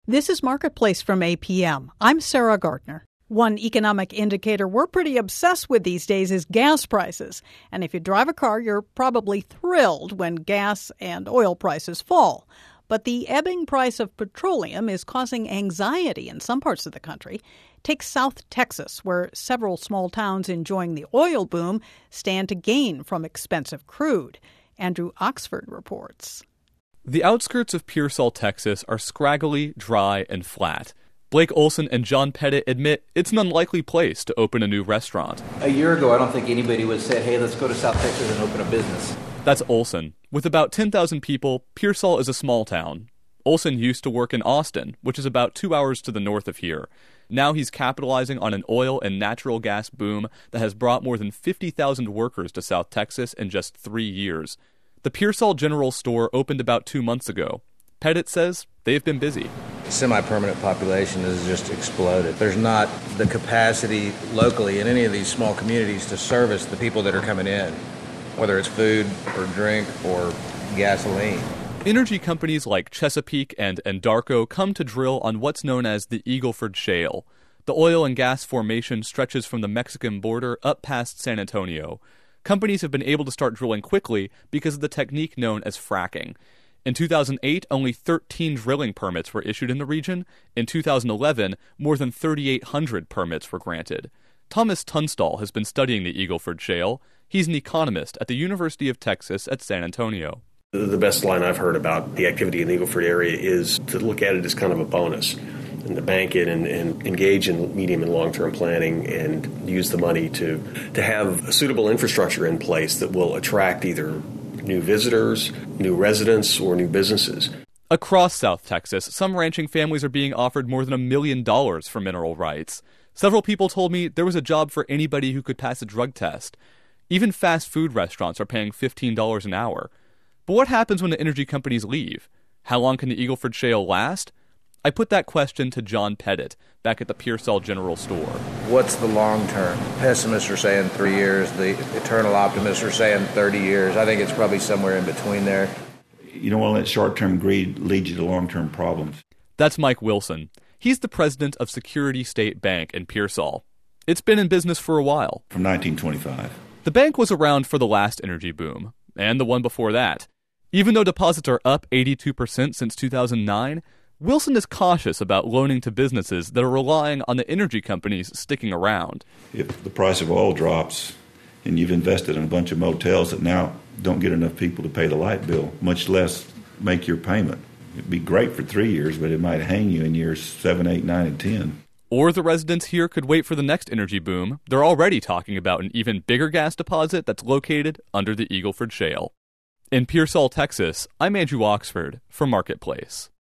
This is Marketplace from APM. I'm Sarah Gardner. One economic indicator we're pretty obsessed with these days is gas prices. And if you drive a car, you're probably thrilled when gas and oil prices fall. But the ebbing price of petroleum is causing anxiety in some parts of the country. Take South Texas, where several small towns enjoying the oil boom stand to gain from expensive crude. Andrew Oxford reports. The outskirts of Pearsall, Texas are scraggly, dry, and flat. Blake Olson and John Pettit admit it's an unlikely place to open a new restaurant. A year ago, I don't think anybody would say, hey, let's go to South Texas and open a business. That's Olson. With about 10,000 people, Pearsall is a small town. Olson used to work in Austin, which is about 2 hours to the north of here. Now he's capitalizing on an oil and natural gas boom that has brought more than 50,000 workers to South Texas in just 3 years. The Pearsall General Store opened about 2 months ago. Pettit says they've been busy. The semi-permanent population has just exploded. There's not the capacity locally in any of these small communities to service the people that are coming in, whether it's food or drink or gasoline. Energy companies like Chesapeake and Anadarko come to drill on what's known as the Eagleford Shale. The oil and gas formation stretches from the Mexican border up past San Antonio. Companies have been able to start drilling quickly because of the technique known as fracking. In 2008, only 13 drilling permits were issued in the region. In 2011, more than 3,800 permits were granted. Thomas Tunstall has been studying the Eagleford Shale. He's an economist at the University of Texas at San Antonio. The best line I've heard about the activity in the Eagleford area is to look at it as kind of a bonus and to bank it and engage in medium and long-term planning and use the money to have a suitable infrastructure in place that will attract either new visitors, new residents, or new businesses. Across South Texas, some ranching families are being offered more than $1 million for mineral rights. Several people told me there was a job for anybody who could pass a drug test. Even fast food restaurants are paying $15 an hour. But what happens when the energy companies leave? How long can the Eagleford Shale last? I put that question to John Pettit back at the Pearsall General Store. What's the long term? Pessimists are saying 3 years. The eternal optimists are saying 30 years. I think it's probably somewhere in between there. You don't want to let short-term greed lead you to long-term problems. That's Mike Wilson. He's the president of Security State Bank in Pearsall. It's been in business for a while. From 1925. The bank was around for the last energy boom, and the one before that. Even though deposits are up 82% since 2009, Wilson is cautious about loaning to businesses that are relying on the energy companies sticking around. If the price of oil drops and you've invested in a bunch of motels that now don't get enough people to pay the light bill, much less make your payment, it'd be great for 3 years, but it might hang you in years 7, 8, 9, and 10. Or the residents here could wait for the next energy boom. They're already talking about an even bigger gas deposit that's located under the Eagleford Shale. In Pearsall, Texas, I'm Andrew Oxford for Marketplace.